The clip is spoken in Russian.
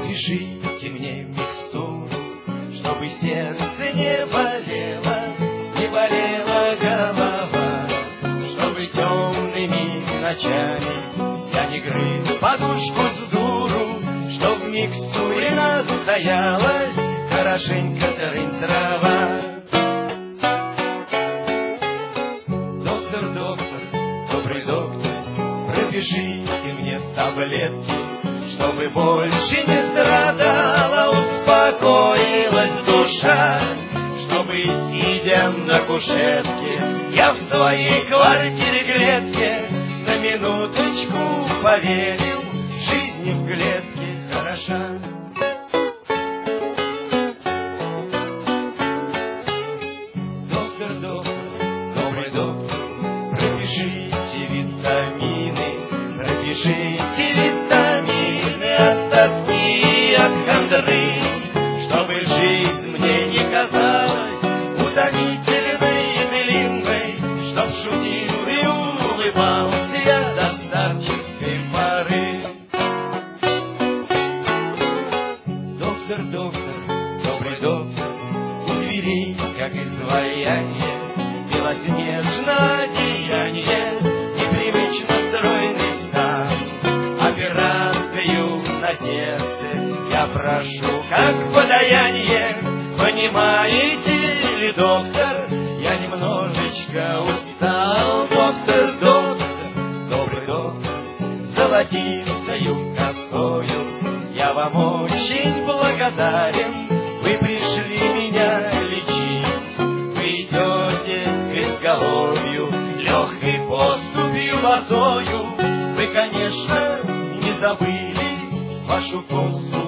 пропишите мне микстуру, чтобы сердце не болело, не болела голова, чтобы темными ночами я не грыз подушку с дуру, чтоб в микстуре настоялась хорошенько трава. Доктор, доктор, добрый доктор, пропишите мне таблетки, чтобы больше не страдала, успокоилась душа, чтобы, сидя на кушетке, я в своей квартире-клетке на минуточку поверил, жизнь в клетке хороша. Доктор, доктор, добрый доктор, пропишите витамины, пропишите витамины от тоски и от хандры, чтобы жизнь мне не казалась утомительной и длинной, чтоб шутил и улыбался я до старческой поры. Доктор, доктор, добрый доктор, у дверей, как изваяние, белоснежное одеяние, непривычно стройный стан, операцию на сердце я прошу как подаяние. Понимаете ли, доктор, я немножечко устал. Доктор, доктор, добрый доктор, золотистою косою я вам очень благодарен. Вы пришли меня лечить, вы идете к изголовью легкой поступью босою. Вы, конечно, не забыли вашу косу